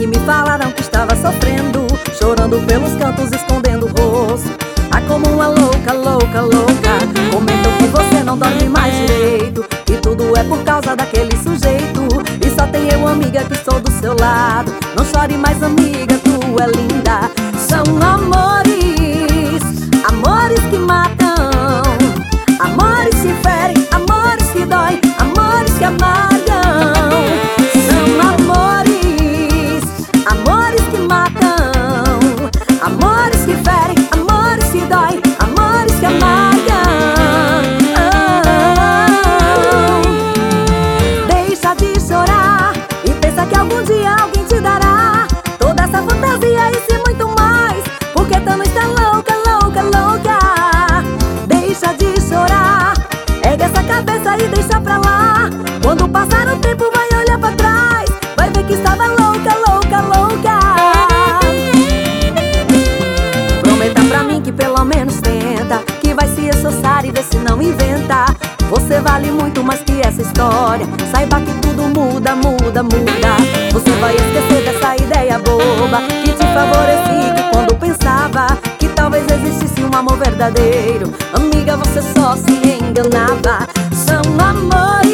que me falaram que estava sofrendo, chorando pelos cantos, escondendo o rosto. Ah, como uma louca, louca, louca. Comentam que você não dorme mais direito, e tudo é por causa daquele sujeito. E só tem eu, amiga, que estou do seu lado. Não chore mais, amiga, tu é linda. São amores, amores que matam, amores que ferem, amores que doem, amores que amargam. São amores, amores que matam, amores que ferem, amores que doem, amores que amargam. Deixa de chorar e pensa que algum dia alguém te dará toda essa fantasia e se muito mais, porque tu não está louca, louca, louca. Deixa de chorar, ergue essa cabeça e deixa pra lá. Quando passar o tempo vai olhar pra trás, vai ver que estava louca, louca, louca. Prometa pra mim que pelo menos tenta, que vai se esforçar e ver se não inventa. Você vale muito mais que essa história. Saiba que tudo muda, muda, muda. Você vai esquecer dessa ideia boba que te favorecia, que quando pensava que talvez existisse um amor verdadeiro, amiga, você só se enganava. São amores,